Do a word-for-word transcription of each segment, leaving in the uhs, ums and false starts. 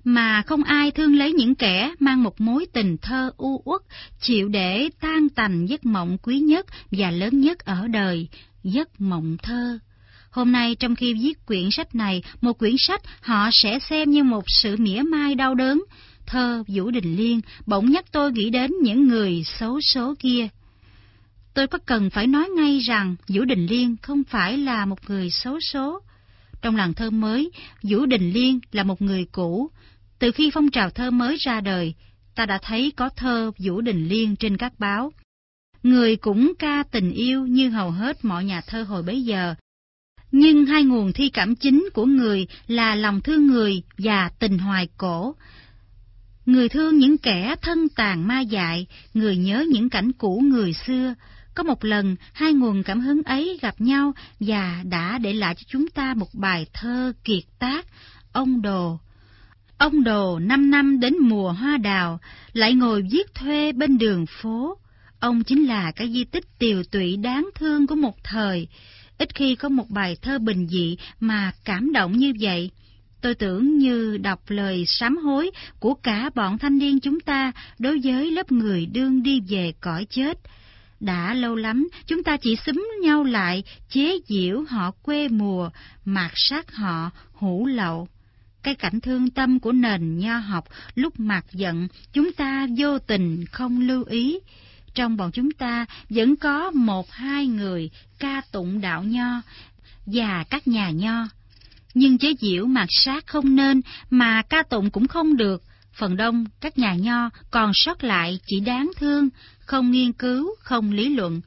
mà không ai thương lấy những kẻ mang một mối tình thơ u uất, chịu để tan tành giấc mộng quý nhất và lớn nhất ở đời, giấc mộng thơ. Hôm nay trong khi viết quyển sách này, một quyển sách họ sẽ xem như một sự mỉa mai đau đớn, thơ Vũ Đình Liên bỗng nhắc tôi nghĩ đến những người xấu số kia. Tôi có cần phải nói ngay rằng Vũ Đình Liên không phải là một người xấu số. Trong làng thơ mới, Vũ Đình Liên là một người cũ. Từ khi phong trào thơ mới ra đời, ta đã thấy có thơ Vũ Đình Liên trên các báo. Người cũng ca tình yêu như hầu hết mọi nhà thơ hồi bấy giờ. Nhưng hai nguồn thi cảm chính của người là lòng thương người và tình hoài cổ. Người thương những kẻ thân tàn ma dại, người nhớ những cảnh cũ người xưa. Có một lần, hai nguồn cảm hứng ấy gặp nhau và đã để lại cho chúng ta một bài thơ kiệt tác, Ông Đồ. Ông Đồ năm năm đến mùa hoa đào, lại ngồi viết thuê bên đường phố. Ông chính là cái di tích tiều tụy đáng thương của một thời. Ít khi có một bài thơ bình dị mà cảm động như vậy. Tôi tưởng như đọc lời sám hối của cả bọn thanh niên chúng ta đối với lớp người đương đi về cõi chết. Đã lâu lắm chúng ta chỉ xúm nhau lại chế giễu họ quê mùa, mạt sát họ hủ lậu. Cái cảnh thương tâm của nền nho học lúc mạt giận chúng ta vô tình không lưu ý. Trong bọn chúng ta vẫn có một hai người ca tụng đạo nho và các nhà nho. Nhưng chế giễu mạt sát không nên, mà ca tụng cũng không được. Phần đông các nhà nho còn sót lại chỉ đáng thương, không nghiên cứu, không lý luận.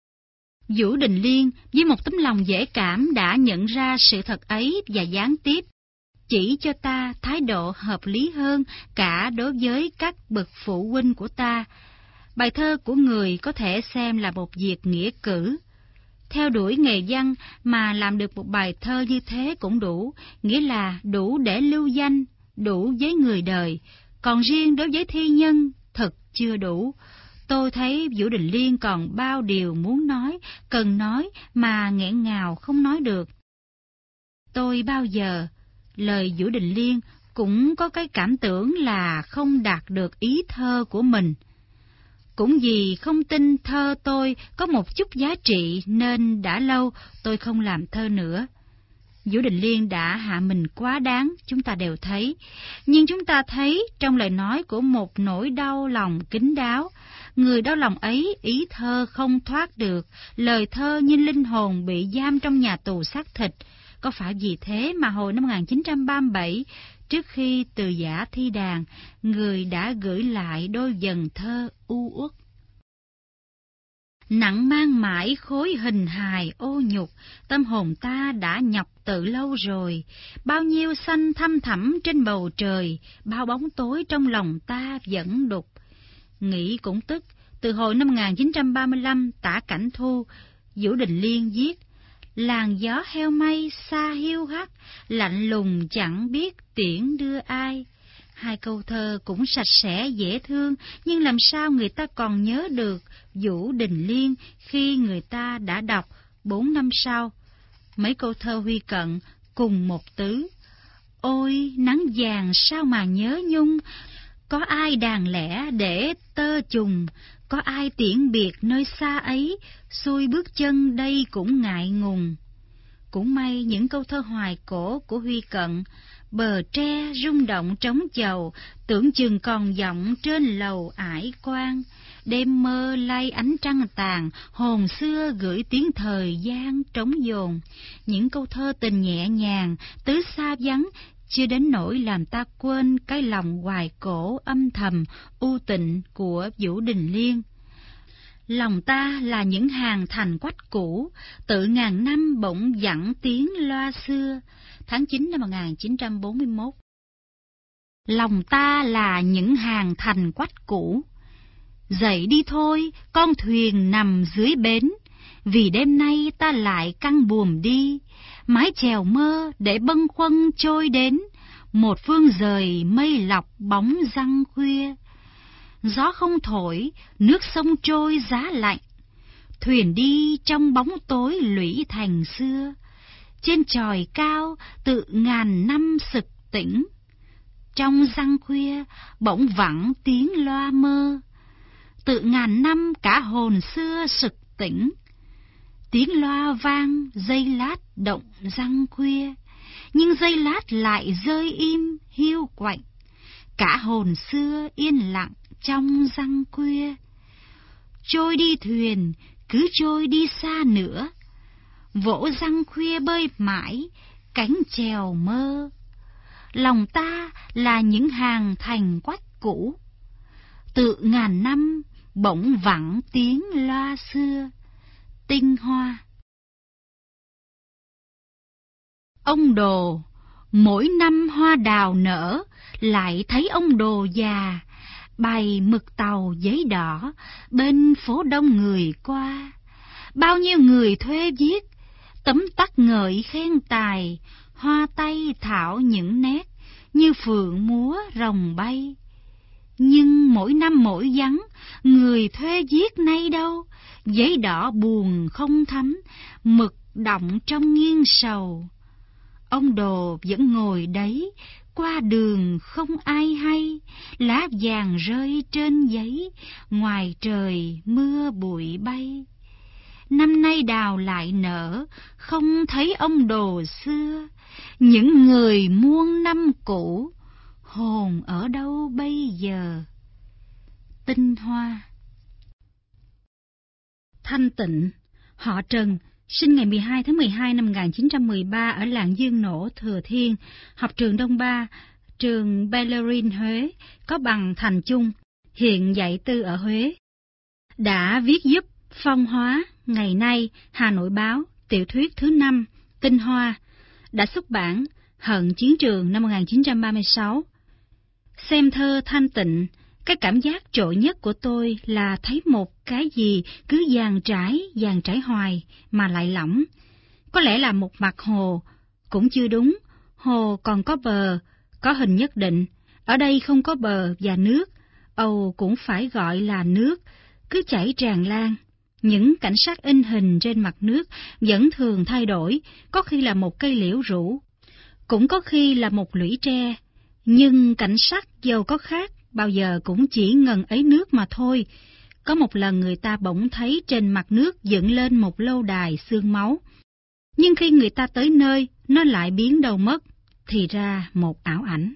Vũ Đình Liên với một tấm lòng dễ cảm đã nhận ra sự thật ấy và gián tiếp chỉ cho ta thái độ hợp lý hơn cả đối với các bậc phụ huynh của ta. Bài thơ của người có thể xem là một việc nghĩa cử. Theo đuổi nghề văn mà làm được một bài thơ như thế cũng đủ, nghĩa là đủ để lưu danh, đủ với người đời. Còn riêng đối với thi nhân, thật chưa đủ. Tôi thấy Vũ Đình Liên còn bao điều muốn nói, cần nói mà nghẹn ngào không nói được. Tôi bao giờ, lời Vũ Đình Liên cũng có cái cảm tưởng là không đạt được ý thơ của mình. Cũng vì không tin thơ tôi có một chút giá trị nên đã lâu tôi không làm thơ nữa. Vũ Đình Liên đã hạ mình quá đáng, chúng ta đều thấy. Nhưng chúng ta thấy trong lời nói của một nỗi đau lòng kín đáo. Người đau lòng ấy ý thơ không thoát được, lời thơ như linh hồn bị giam trong nhà tù xác thịt. Có phải vì thế mà hồi năm một nghìn chín trăm ba mươi bảy, trước khi từ giã thi đàn, người đã gửi lại đôi dần thơ u uất. Nặng mang mãi khối hình hài ô nhục, tâm hồn ta đã nhọc từ lâu rồi. Bao nhiêu xanh thăm thẳm trên bầu trời, bao bóng tối trong lòng ta vẫn đục. Nghĩ cũng tức, từ hồi năm một nghìn chín trăm ba mươi lăm tả cảnh thu, Vũ Đình Liên viết: làn gió heo mây xa hiu hắt, lạnh lùng chẳng biết tiễn đưa ai. Hai câu thơ cũng sạch sẽ dễ thương, nhưng làm sao người ta còn nhớ được Vũ Đình Liên khi người ta đã đọc bốn năm sau. Mấy câu thơ Huy Cận cùng một tứ: ôi nắng vàng sao mà nhớ nhung, có ai đàn lẻ để tơ trùng, có ai tiễn biệt nơi xa ấy, xuôi bước chân đây cũng ngại ngùng. Cũng may những câu thơ hoài cổ của Huy Cận: bờ tre rung động trống chầu, tưởng chừng còn vọng trên lầu ải quan. Đêm mơ lay ánh trăng tàn, hồn xưa gửi tiếng thời gian trống dồn. Những câu thơ tình nhẹ nhàng, tứ xa vắng, chưa đến nỗi làm ta quên cái lòng hoài cổ âm thầm, u tịnh của Vũ Đình Liên. Lòng ta là những hàng thành quách cũ, tự ngàn năm bỗng vẳng tiếng loa xưa. Tháng chín năm một nghìn chín trăm bốn mươi mốt. Lòng ta là những hàng thành quách cũ. Dậy đi thôi, con thuyền nằm dưới bến, vì đêm nay ta lại căng buồm đi. Mái chèo mơ để bâng khuâng trôi đến, một phương rời mây lọc bóng răng khuya. Gió không thổi, nước sông trôi giá lạnh, thuyền đi trong bóng tối lũy thành xưa. Trên chòi cao tự ngàn năm sực tỉnh, trong răng khuya, bỗng vẳng tiếng loa mơ. Tự ngàn năm cả hồn xưa sực tỉnh, tiếng loa vang giây lát động răng khuya, nhưng giây lát lại rơi im hiu quạnh. Cả hồn xưa yên lặng trong răng khuya. Trôi đi thuyền, cứ trôi đi xa nữa, vỗ răng khuya bơi mãi, cánh chèo mơ. Lòng ta là những hàng thành quách cũ, tự ngàn năm bỗng vẳng tiếng loa xưa. Tinh Hoa. Ông Đồ, mỗi năm hoa đào nở, lại thấy ông Đồ già, bày mực tàu giấy đỏ, bên phố đông người qua. Bao nhiêu người thuê viết, tấm tắc ngợi khen tài, hoa tay thảo những nét, như phượng múa rồng bay. Nhưng mỗi năm mỗi vắng, người thuê viết nay đâu, giấy đỏ buồn không thấm, mực đọng trong nghiêng sầu. Ông Đồ vẫn ngồi đấy, qua đường không ai hay, lá vàng rơi trên giấy, ngoài trời mưa bụi bay. Năm nay đào lại nở, không thấy ông Đồ xưa, những người muôn năm cũ, hồn ở đâu bây giờ? Tinh Hoa. Thanh Tịnh, họ Trần, sinh ngày mười hai tháng mười hai năm một nghìn chín trăm mười ba ở làng Dương Nỗ, Thừa Thiên, học trường Đông Ba, trường Bellerin Huế, có bằng thành chung, hiện dạy tư ở Huế. Đã viết giúp Phong Hóa, Ngày Nay, Hà Nội Báo, tiểu thuyết thứ năm, Tinh Hoa, đã xuất bản Hận Chiến Trường năm một nghìn chín trăm ba mươi sáu. Xem thơ Thanh Tịnh, cái cảm giác trội nhất của tôi là thấy một cái gì cứ dàn trải, dàn trải hoài mà lại lỏng. Có lẽ là một mặt hồ, cũng chưa đúng, hồ còn có bờ, có hình nhất định. Ở đây không có bờ và nước, Âu cũng phải gọi là nước, cứ chảy tràn lan. Những cảnh sát in hình trên mặt nước vẫn thường thay đổi, có khi là một cây liễu rủ, cũng có khi là một lũy tre. Nhưng cảnh sắc dầu có khác, bao giờ cũng chỉ ngần ấy nước mà thôi. Có một lần người ta bỗng thấy trên mặt nước dựng lên một lâu đài xương máu. Nhưng khi người ta tới nơi, nó lại biến đâu mất, thì ra một ảo ảnh.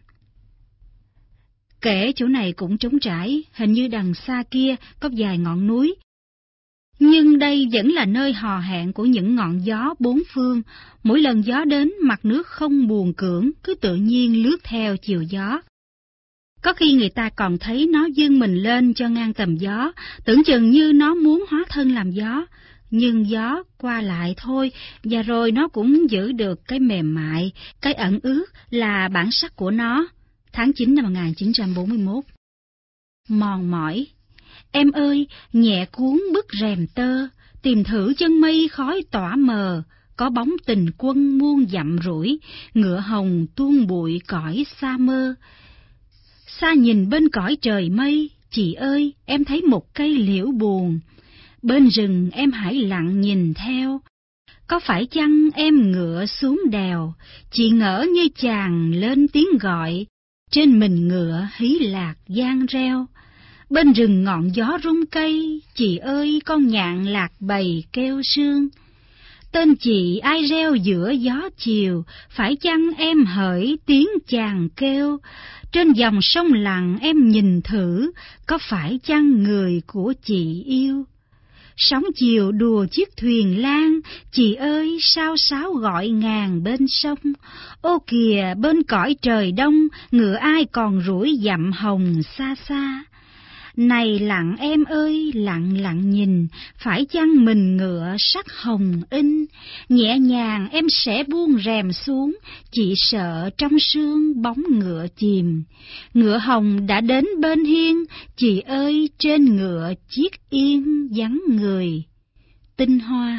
Kể chỗ này cũng trống trải, hình như đằng xa kia có vài ngọn núi. Nhưng đây vẫn là nơi hò hẹn của những ngọn gió bốn phương. Mỗi lần gió đến, mặt nước không buồn cưỡng, cứ tự nhiên lướt theo chiều gió. Có khi người ta còn thấy nó vươn mình lên cho ngang tầm gió, tưởng chừng như nó muốn hóa thân làm gió. Nhưng gió qua lại thôi, và rồi nó cũng giữ được cái mềm mại, cái ẩn ướt là bản sắc của nó. Tháng chín năm một nghìn chín trăm bốn mươi mốt. Mòn mỏi. Em ơi, nhẹ cuốn bức rèm tơ, tìm thử chân mây khói tỏa mờ, có bóng tình quân muôn dặm rủi, ngựa hồng tuôn bụi cõi xa mơ. Xa nhìn bên cõi trời mây, chị ơi, em thấy một cây liễu buồn. Bên rừng em hãy lặng nhìn theo. Có phải chăng em ngựa xuống đèo, chị ngỡ như chàng lên tiếng gọi, trên mình ngựa hí lạc giang reo. Bên rừng ngọn gió rung cây, chị ơi con nhạn lạc bầy kêu sương. Tên chị ai reo giữa gió chiều, phải chăng em hỡi tiếng chàng kêu. Trên dòng sông lặng em nhìn thử, có phải chăng người của chị yêu. Sóng chiều đùa chiếc thuyền lan, chị ơi sao sáo gọi ngàn bên sông. Ô kìa bên cõi trời đông, ngựa ai còn rủi dặm hồng xa xa. Này lặng em ơi, lặng lặng nhìn, phải chăng mình ngựa sắc hồng in. Nhẹ nhàng em sẽ buông rèm xuống, chỉ sợ trong sương bóng ngựa chìm. Ngựa hồng đã đến bên hiên, chị ơi trên ngựa chiếc yên vắng người. Tinh Hoa.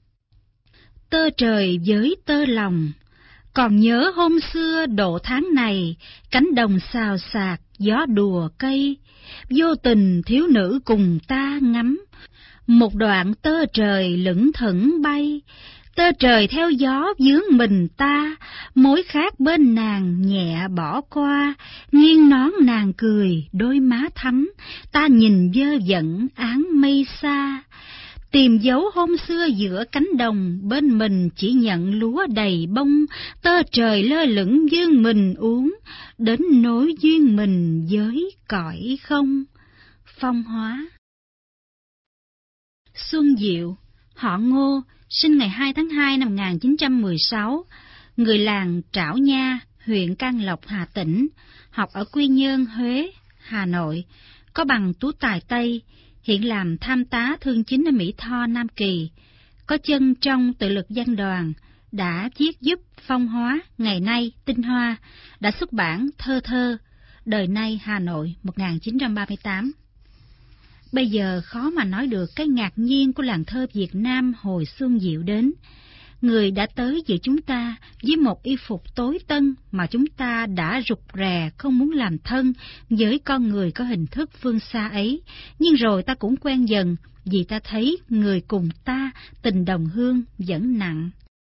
Tơ trời với tơ lòng. Còn nhớ hôm xưa độ tháng này, cánh đồng xào xạc, gió đùa cây, vô tình thiếu nữ cùng ta ngắm, một đoạn tơ trời lững thững bay, Tơ trời theo gió vướng mình ta, mối khác bên nàng nhẹ bỏ qua, nghiêng nón nàng cười, đôi má thắm, ta nhìn vơ vẩn áng mây xa. Tìm dấu hôm xưa giữa cánh đồng, bên mình chỉ nhận lúa đầy bông, tơ trời lơ lửng dương mình uống, đến nối duyên mình với cõi không. Phong Hóa. Xuân Diệu, họ Ngô, sinh ngày hai tháng hai năm một nghìn chín trăm mười sáu, người làng Trảo Nha, huyện Can Lộc, Hà Tĩnh, học ở Quy Nhơn, Huế, Hà Nội, có bằng tú tài Tây, hiện làm tham tá thương chính ở Mỹ Tho, Nam Kỳ, có chân trong tự lực văn đoàn, đã viết giúp Phong Hóa, ngày nay Tinh Hoa, đã xuất bản Thơ Thơ, đời nay Hà Nội một nghìn chín trăm ba mươi tám. Bây giờ khó mà nói được cái ngạc nhiên của làng thơ Việt Nam hồi Xuân Diệu đến. Người đã tới giữa chúng ta với một y phục tối tân mà chúng ta đã rụt rè không muốn làm thân với con người có hình thức phương xa ấy, nhưng rồi ta cũng quen dần vì ta thấy người cùng ta tình đồng hương vẫn nặng.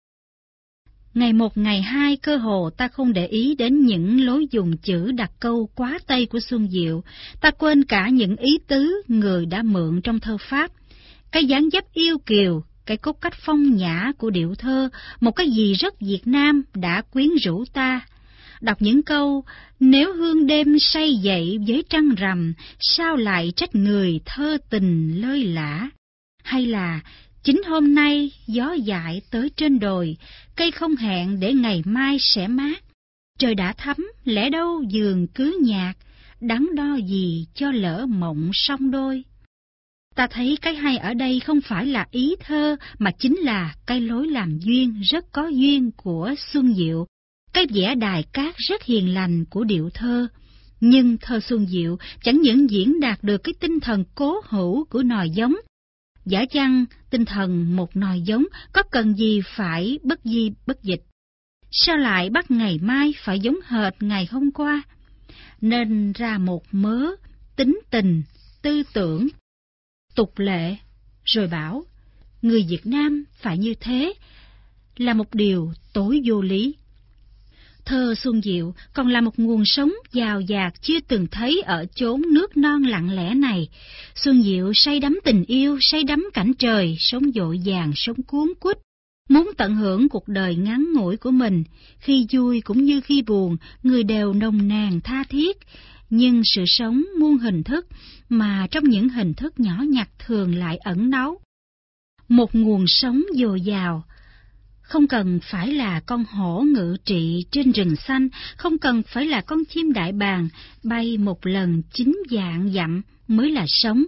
Ngày một ngày hai cơ hồ ta không để ý đến những lối dùng chữ đặt câu quá Tây của Xuân Diệu, ta quên cả những ý tứ người đã mượn trong thơ Pháp. Cái dáng dấp yêu kiều, cái cốt cách phong nhã của điệu thơ, một cái gì rất Việt Nam đã quyến rũ ta. Đọc những câu, nếu hương đêm say dậy với trăng rằm, sao lại trách người thơ tình lơi lả. Hay là, chính hôm nay gió dại tới trên đồi, cây không hẹn để ngày mai sẽ mát. Trời đã thấm, lẽ đâu giường cứ nhạt, đắn đo gì cho lỡ mộng song đôi. Ta thấy cái hay ở đây không phải là ý thơ, mà chính là cái lối làm duyên rất có duyên của Xuân Diệu, cái vẻ đài cát rất hiền lành của điệu thơ. Nhưng thơ Xuân Diệu chẳng những diễn đạt được cái tinh thần cố hữu của nòi giống. Giả chăng tinh thần một nòi giống có cần gì phải bất di bất dịch? Sao lại bắt ngày mai phải giống hệt ngày hôm qua? Nên ra một mớ tính tình, tư tưởng, tục lệ, rồi bảo người Việt Nam phải như thế, là một điều tối vô lý. Thơ Xuân Diệu còn là một nguồn sống giàu dạt chưa từng thấy ở chốn nước non lặng lẽ này. Xuân Diệu say đắm tình yêu, say đắm cảnh trời, sống dội vàng, sống cuốn quýt, muốn tận hưởng cuộc đời ngắn ngủi của mình. Khi vui cũng như khi buồn, người đều nồng nàn tha thiết. Nhưng sự sống muôn hình thức, mà trong những hình thức nhỏ nhặt thường lại ẩn náu một nguồn sống dồi dào. Không cần phải là con hổ ngự trị trên rừng xanh, không cần phải là con chim đại bàng bay một lần chín vạn dặm mới là sống.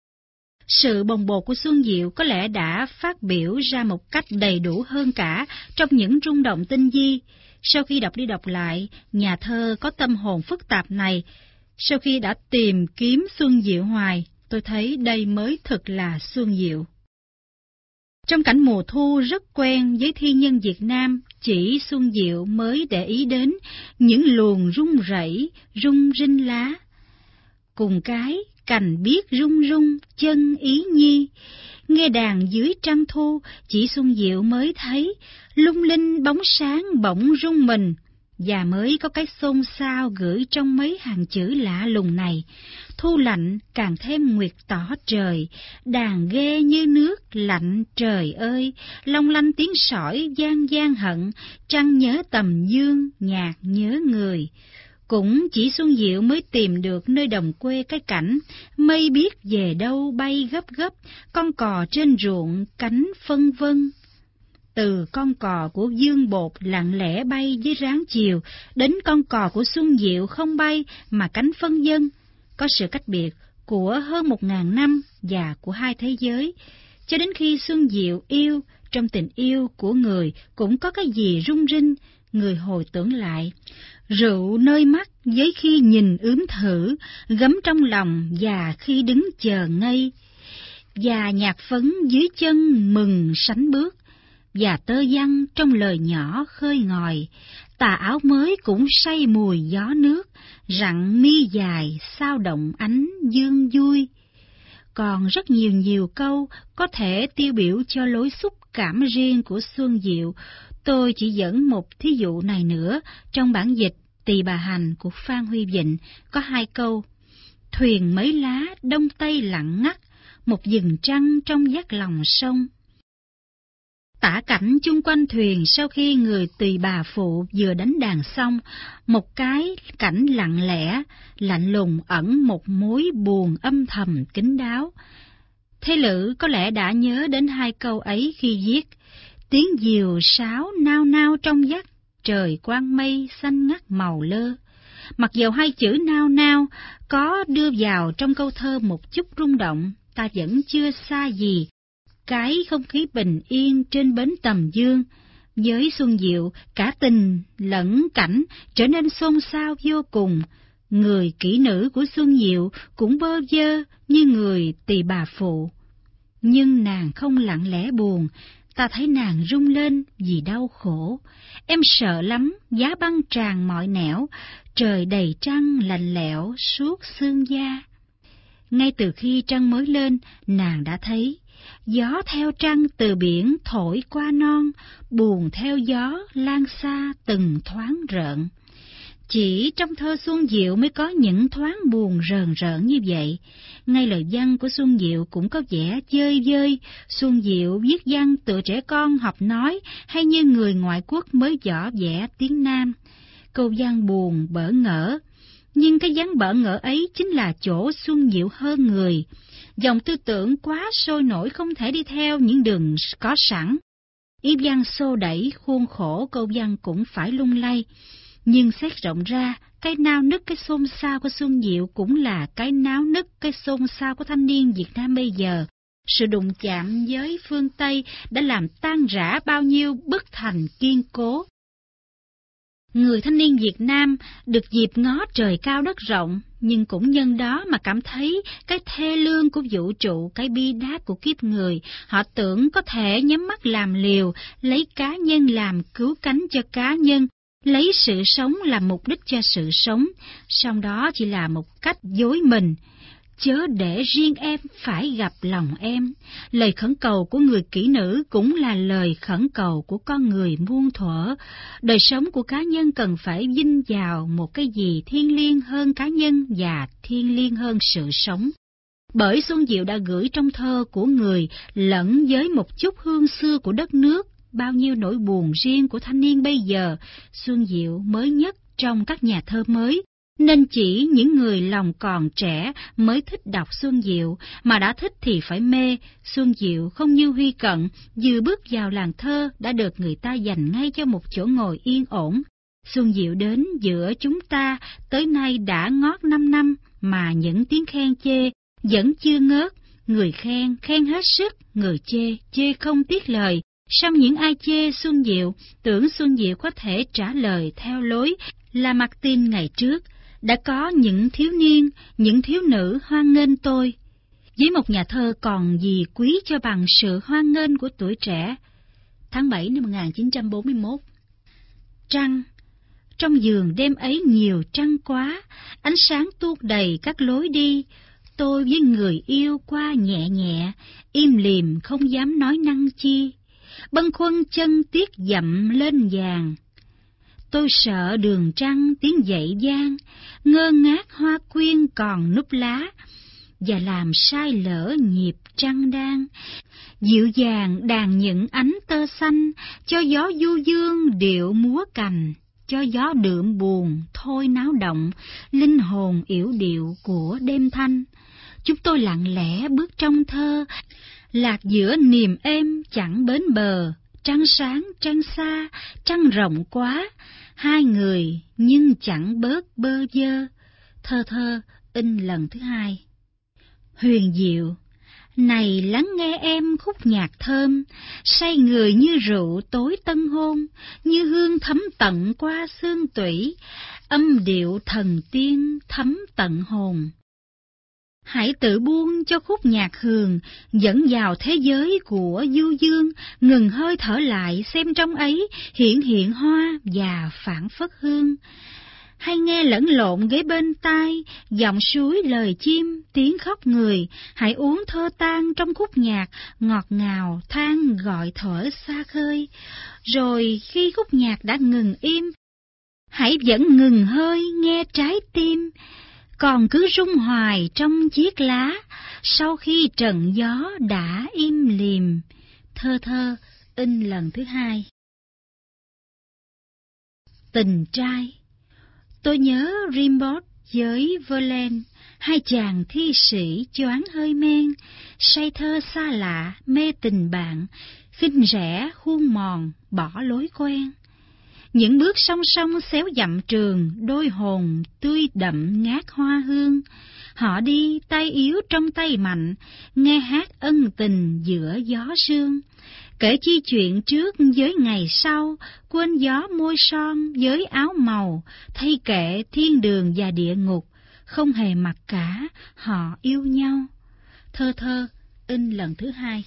Sự bồng bột của Xuân Diệu có lẽ đã phát biểu ra một cách đầy đủ hơn cả trong những rung động tinh di. Sau khi đọc đi đọc lại, nhà thơ có tâm hồn phức tạp này, sau khi đã tìm kiếm Xuân Diệu hoài, tôi thấy đây mới thực là Xuân Diệu. Trong cảnh mùa thu rất quen với thi nhân Việt Nam, chỉ Xuân Diệu mới để ý đến những luồng rung rẩy, rung rinh lá. Cùng cái cành biếc rung rung, chân ý nhi, nghe đàn dưới trăng thu, chỉ Xuân Diệu mới thấy lung linh bóng sáng bỗng rung mình, và mới có cái xôn xao gửi trong mấy hàng chữ lạ lùng này. Thu lạnh càng thêm nguyệt tỏ trời, đàn ghê như nước lạnh trời ơi, long lanh tiếng sỏi gian gian hận, trăng nhớ tầm dương, nhạc nhớ người. Cũng chỉ Xuân Diệu mới tìm được nơi đồng quê cái cảnh, mây biết về đâu bay gấp gấp, con cò trên ruộng cánh phân vân. Từ con cò của Dương Bột lặng lẽ bay với ráng chiều, đến con cò của Xuân Diệu không bay mà cánh phân vân, có sự cách biệt của hơn một ngàn năm và của hai thế giới. Cho đến khi Xuân Diệu yêu, trong tình yêu của người cũng có cái gì rung rinh, người hồi tưởng lại. Rượu nơi mắt với khi nhìn ướm thử, gấm trong lòng và khi đứng chờ ngây. Và nhạc phấn dưới chân mừng sánh bước, và tơ văn trong lời nhỏ khơi ngòi. Tà áo mới cũng say mùi gió nước, rặng mi dài sao động ánh dương vui. Còn rất nhiều nhiều câu có thể tiêu biểu cho lối xúc cảm riêng của Xuân Diệu. Tôi chỉ dẫn một thí dụ này nữa. Trong bản dịch Tỳ Bà Hành của Phan Huy Vịnh có hai câu: thuyền mấy lá đông tây lặng ngắt, một vầng trăng trong vắt lòng sông. Tả cảnh chung quanh thuyền sau khi người tỳ bà phụ vừa đánh đàn xong, một cái cảnh lặng lẽ, lạnh lùng ẩn một mối buồn âm thầm kín đáo. Thế Lữ có lẽ đã nhớ đến hai câu ấy khi viết: tiếng diều sáo nao nao trong vắt, trời quang mây xanh ngắt màu lơ. Mặc dầu hai chữ nao nao có đưa vào trong câu thơ một chút rung động, ta vẫn chưa xa gì cái không khí bình yên trên bến Tầm Dương. Với Xuân Diệu, cả tình lẫn cảnh trở nên xôn xao vô cùng. Người kỹ nữ của Xuân Diệu cũng bơ vơ như người tỳ bà phụ. Nhưng nàng không lặng lẽ buồn, ta thấy nàng rung lên vì đau khổ. Em sợ lắm, giá băng tràn mọi nẻo, trời đầy trăng lạnh lẽo suốt xương da. Ngay từ khi trăng mới lên, nàng đã thấy gió theo trăng từ biển thổi qua non, buồn theo gió lan xa từng thoáng rợn. Chỉ trong thơ Xuân Diệu mới có những thoáng buồn rờn rợn như vậy. Ngay lời văn của Xuân Diệu cũng có vẻ dơi dơi. Xuân Diệu viết văn tựa trẻ con học nói, hay như người ngoại quốc mới võ vẽ tiếng Nam. Câu văn buồn bỡ ngỡ, nhưng cái dáng bỡ ngỡ ấy chính là chỗ Xuân Diệu hơn người. Dòng tư tưởng quá sôi nổi không thể đi theo những đường có sẵn. Ý văn xô đẩy, khuôn khổ câu văn cũng phải lung lay. Nhưng xét rộng ra, cái nao nức cái xôn xao của Xuân Diệu cũng là cái náo nức cái xôn xao của thanh niên Việt Nam bây giờ. Sự đụng chạm với phương Tây đã làm tan rã bao nhiêu bức thành kiên cố. Người thanh niên Việt Nam được dịp ngó trời cao đất rộng, nhưng cũng nhân đó mà cảm thấy cái thê lương của vũ trụ, cái bi đát của kiếp người. Họ tưởng có thể nhắm mắt làm liều, lấy cá nhân làm cứu cánh cho cá nhân, lấy sự sống làm mục đích cho sự sống, song đó chỉ là một cách dối mình. Chớ để riêng em phải gặp lòng em. Lời khẩn cầu của người kỹ nữ cũng là lời khẩn cầu của con người muôn thuở. Đời sống của cá nhân cần phải vinh vào một cái gì thiêng liêng hơn cá nhân và thiêng liêng hơn sự sống. Bởi Xuân Diệu đã gửi trong thơ của người lẫn với một chút hương xưa của đất nước bao nhiêu nỗi buồn riêng của thanh niên bây giờ. Xuân Diệu mới nhất trong các nhà thơ mới, nên chỉ những người lòng còn trẻ mới thích đọc Xuân Diệu, mà đã thích thì phải mê. Xuân Diệu không như Huy Cận, vừa bước vào làng thơ đã được người ta dành ngay cho một chỗ ngồi yên ổn. Xuân Diệu đến giữa chúng ta tới nay đã ngót năm năm, mà những tiếng khen chê vẫn chưa ngớt. Người khen, khen hết sức, người chê, chê không tiếc lời. Song những ai chê Xuân Diệu, tưởng Xuân Diệu có thể trả lời theo lối Lamartine ngày trước. Đã có những thiếu niên, những thiếu nữ hoan nghênh tôi. Với một nhà thơ còn gì quý cho bằng sự hoan nghênh của tuổi trẻ. Tháng bảy năm một nghìn chín trăm bốn mươi mốt. Trăng. Trong giường đêm ấy nhiều trăng quá, ánh sáng tuôn đầy các lối đi. Tôi với người yêu qua nhẹ nhẹ, im lìm không dám nói năng chi. Bâng khuâng chân tiếc dậm lên vàng. Tôi sợ đường trăng tiếng dậy gian, ngơ ngác hoa quyên còn núp lá, và làm sai lỡ nhịp trăng đan. Dịu dàng đàn những ánh tơ xanh, cho gió du dương điệu múa cành, cho gió đượm buồn thôi náo động, linh hồn yểu điệu của đêm thanh. Chúng tôi lặng lẽ bước trong thơ, lạc giữa niềm êm chẳng bến bờ. Trăng sáng, trăng xa, trăng rộng quá, hai người nhưng chẳng bớt bơ vơ. Thơ thơ in lần thứ hai. Huyền diệu, này lắng nghe em khúc nhạc thơm, say người như rượu tối tân hôn, như hương thấm tận qua xương tủy, âm điệu thần tiên thấm tận hồn. Hãy tự buông cho khúc nhạc hường, dẫn vào thế giới của du dương, ngừng hơi thở lại xem trong ấy hiện hiện hoa và phảng phất hương. hay nghe lẫn lộn ghế bên tai, giọng suối lời chim, tiếng khóc người, hãy uống thơ tan trong khúc nhạc, ngọt ngào than gọi thuở xa khơi. Rồi khi khúc nhạc đã ngừng im, hãy vẫn ngừng hơi nghe trái tim, còn cứ rung hoài trong chiếc lá, sau khi trận gió đã im lìm. Thơ thơ in lần thứ hai. Tình trai. Tôi nhớ Rimbaud với Verlaine, hai chàng thi sĩ choáng hơi men, say thơ xa lạ, mê tình bạn, khinh rẻ khuôn mòn, bỏ lối quen. Những bước song song xéo dặm trường, đôi hồn tươi đậm ngát hoa hương. Họ đi tay yếu trong tay mạnh, nghe hát ân tình giữa gió sương. Kể chi chuyện trước với ngày sau, quên gió môi son với áo màu, thay kệ thiên đường và địa ngục, không hề mặc cả, họ yêu nhau. Thơ thơ in lần thứ hai.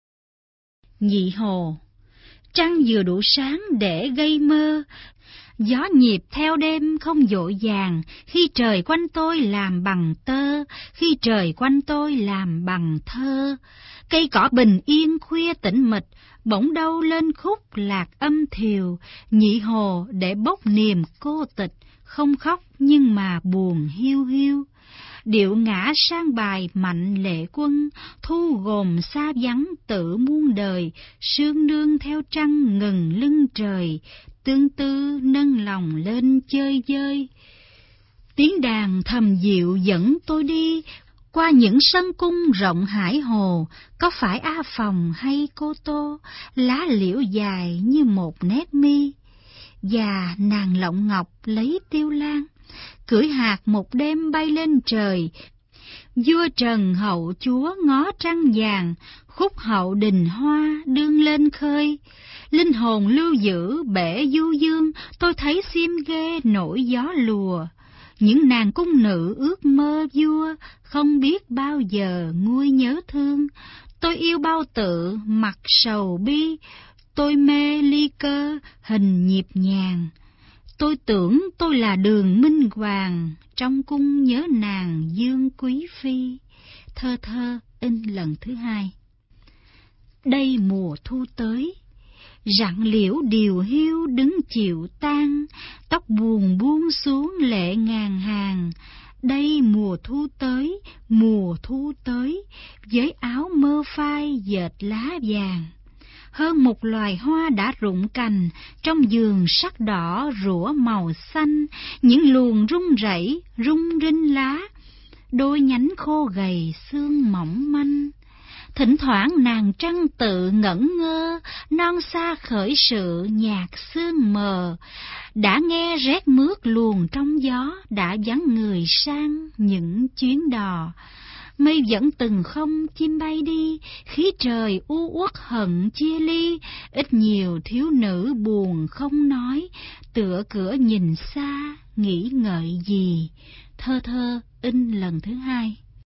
Nhị hồ. Trăng vừa đủ sáng để gây mơ, gió nhịp theo đêm không vội vàng, khi trời quanh tôi làm bằng tơ, khi trời quanh tôi làm bằng thơ. Cây cỏ bình yên khuya tĩnh mịch, bỗng đâu lên khúc lạc âm thiều, nhị hồ để bốc niềm cô tịch, không khóc nhưng mà buồn hiu hiu. Điệu ngã sang bài mạnh lệ quân, thu gồm xa vắng tự muôn đời, sương nương theo trăng ngừng lưng trời, tương tư nâng lòng lên chơi vơi. Tiếng đàn thầm dịu dẫn tôi đi, qua những sân cung rộng hải hồ, có phải A Phòng hay Cô Tô, lá liễu dài như một nét mi. Và nàng Lộng Ngọc lấy tiêu lan, cưỡi hạt một đêm bay lên trời. Vua Trần hậu chúa ngó trăng vàng, khúc hậu đình hoa đương lên khơi. Linh hồn lưu giữ bể du dương, tôi thấy xiêm ghê nổi gió lùa. Những nàng cung nữ ước mơ vua, không biết bao giờ nguôi nhớ thương. Tôi yêu bao tự mặt sầu bi, tôi mê ly cơ hình nhịp nhàng. Tôi tưởng tôi là Đường Minh Hoàng, trong cung nhớ nàng Dương Quý Phi. Thơ thơ in lần thứ hai. Đây mùa thu tới, rặng liễu điều hiu đứng chịu tan, tóc buồn buông xuống lệ ngàn hàng. Đây mùa thu tới, mùa thu tới, với áo mơ phai dệt lá vàng. Hơn một loài hoa đã rụng cành, trong vườn sắc đỏ rủa màu xanh, những luồng rung rẩy, rung rinh lá, đôi nhánh khô gầy xương mỏng manh. Thỉnh thoảng nàng trăng tự ngẩn ngơ, non xa khởi sự nhạt sương mờ. Đã nghe rét mướt luồn trong gió, đã vắng người sang những chuyến đò. Mây vẫn từng không chim bay đi, khí trời u uất hận chia ly. Ít nhiều thiếu nữ buồn không nói, tựa cửa nhìn xa, nghĩ ngợi gì. Thơ thơ in lần thứ hai.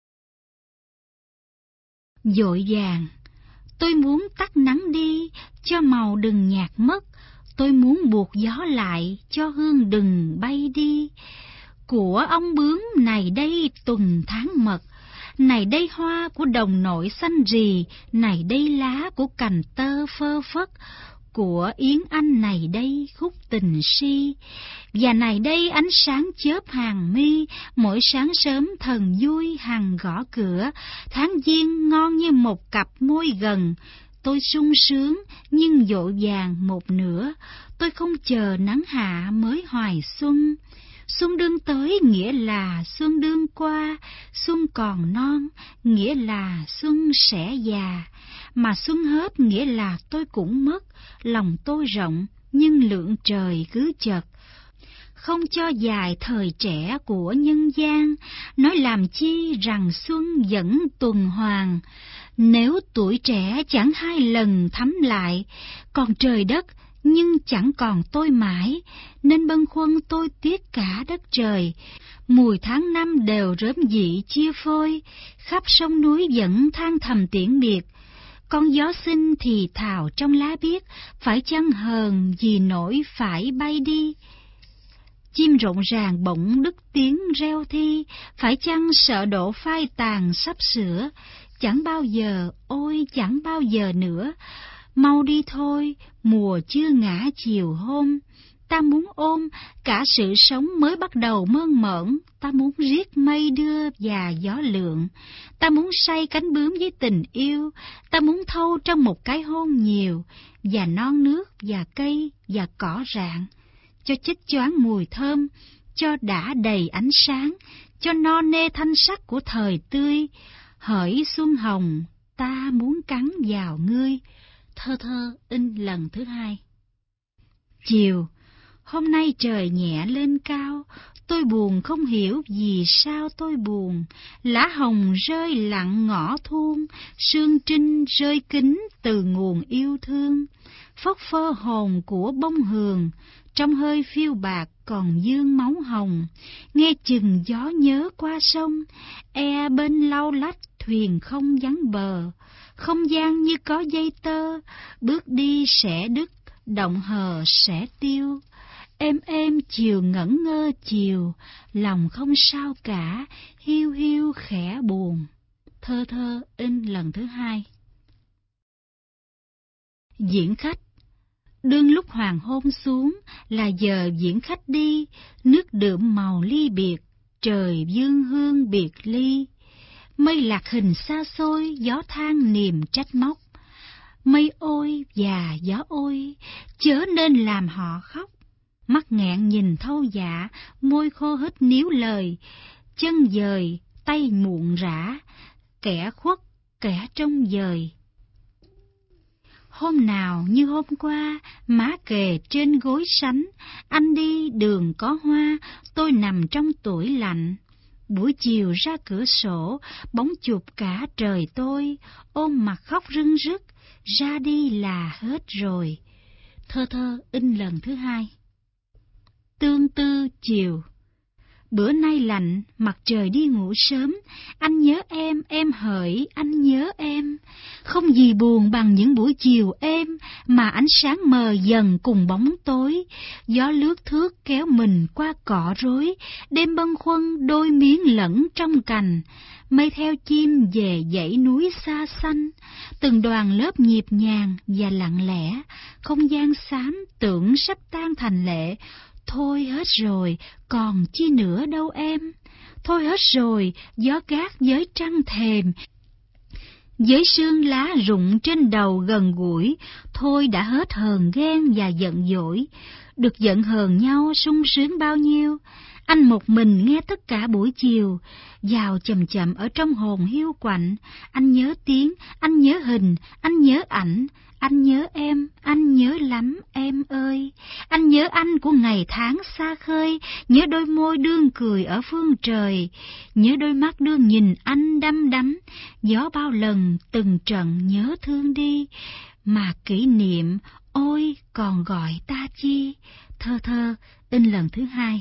Vội vàng. Tôi muốn tắt nắng đi, cho màu đừng nhạt mất. Tôi muốn buộc gió lại, cho hương đừng bay đi. Của ong bướm này đây tuần tháng mật, này đây hoa của đồng nội xanh rì, này đây lá của cành tơ phơ phất, của yến anh này đây khúc tình si. Và này đây ánh sáng chớp hàng mi, mỗi sáng sớm thần vui hằng gõ cửa. Tháng giêng ngon như một cặp môi gần, tôi sung sướng nhưng vội vàng một nửa. Tôi không chờ nắng hạ mới hoài xuân. Xuân đương tới nghĩa là xuân đương qua, xuân còn non nghĩa là xuân sẽ già. Mà xuân hết nghĩa là tôi cũng mất, lòng tôi rộng nhưng lượng trời cứ chật. Không cho dài thời trẻ của nhân gian, nói làm chi rằng xuân vẫn tuần hoàn. Nếu tuổi trẻ chẳng hai lần thắm lại, còn trời đất nhưng chẳng còn tôi mãi, nên bâng khuâng tôi tiếc cả đất trời. Mùi tháng năm đều rớm dị chia phôi, khắp sông núi vẫn than thầm tiễn biệt. Con gió xinh thì thào trong lá biếc, phải chăng hờn vì nỗi phải bay đi. Chim rộn ràng bỗng đứt tiếng reo thi, phải chăng sợ độ phai tàn sắp sửa? Chẳng bao giờ, ôi chẳng bao giờ nữa, mau đi thôi, mùa chưa ngã chiều hôm. Ta muốn ôm cả sự sống mới bắt đầu mơn mởn, ta muốn riết mây đưa và gió lượn, ta muốn say cánh bướm với tình yêu, ta muốn thâu trong một cái hôn nhiều, và non nước và cây và cỏ rạng, cho chích choáng mùi thơm, cho đã đầy ánh sáng, cho no nê thanh sắc của thời tươi. Hỡi xuân hồng, ta muốn cắn vào ngươi. Thơ thơ in lần thứ hai. Chiều, hôm nay trời nhẹ lên cao, tôi buồn không hiểu vì sao tôi buồn. Lá hồng rơi lặng ngõ thuông, sương trinh rơi kính từ nguồn yêu thương. Phất phơ hồn của bông hường, trong hơi phiêu bạc còn dương máu hồng. Nghe chừng gió nhớ qua sông, e bên lau lách thuyền không vắng bờ. Không gian như có dây tơ, bước đi sẽ đứt, động hờ sẽ tiêu. Êm êm chiều ngẩn ngơ chiều, lòng không sao cả, hiu hiu khẽ buồn. Thơ thơ in lần thứ hai. Diễn khách. Đương lúc hoàng hôn xuống là giờ diễn khách đi, nước đượm màu ly biệt, trời dương hương biệt ly. Mây lạc hình xa xôi, gió than niềm trách móc. Mây ôi và gió ôi, chớ nên làm họ khóc. Mắt nghẹn nhìn thâu dạ, môi khô hít níu lời. Chân dời, tay muộn rã, kẻ khuất, kẻ trông dời. Hôm nào như hôm qua, má kề trên gối sánh, anh đi đường có hoa, tôi nằm trong tuổi lạnh. Buổi chiều ra cửa sổ, bóng chụp cả trời tôi, ôm mặt khóc rưng rức, ra đi là hết rồi. Thơ thơ in lần thứ hai. Tương tư chiều. Bữa nay lạnh, mặt trời đi ngủ sớm, anh nhớ em, em hỡi, anh nhớ em. Không gì buồn bằng những buổi chiều êm, mà ánh sáng mờ dần cùng bóng tối. Gió lướt thước kéo mình qua cỏ rối, đêm bâng khuâng đôi miếng lẫn trong cành. Mây theo chim về dãy núi xa xanh, từng đoàn lớp nhịp nhàng và lặng lẽ, không gian xám tưởng sắp tan thành lệ. Thôi hết rồi, còn chi nữa đâu em. Thôi hết rồi, gió gác với trăng thềm, với sương lá rụng trên đầu gần gũi. Thôi đã hết hờn ghen và giận dỗi, được giận hờn nhau sung sướng bao nhiêu. Anh một mình nghe tất cả buổi chiều, vào chậm chậm ở trong hồn hiu quạnh. Anh nhớ tiếng, anh nhớ hình, anh nhớ ảnh. Anh nhớ em, anh nhớ lắm em ơi. Anh nhớ anh của ngày tháng xa khơi, nhớ đôi môi đương cười ở phương trời, nhớ đôi mắt đương nhìn anh đăm đắm. Gió bao lần từng trận nhớ thương đi, mà kỷ niệm ôi còn gọi ta chi. Thơ thơ in lần thứ hai.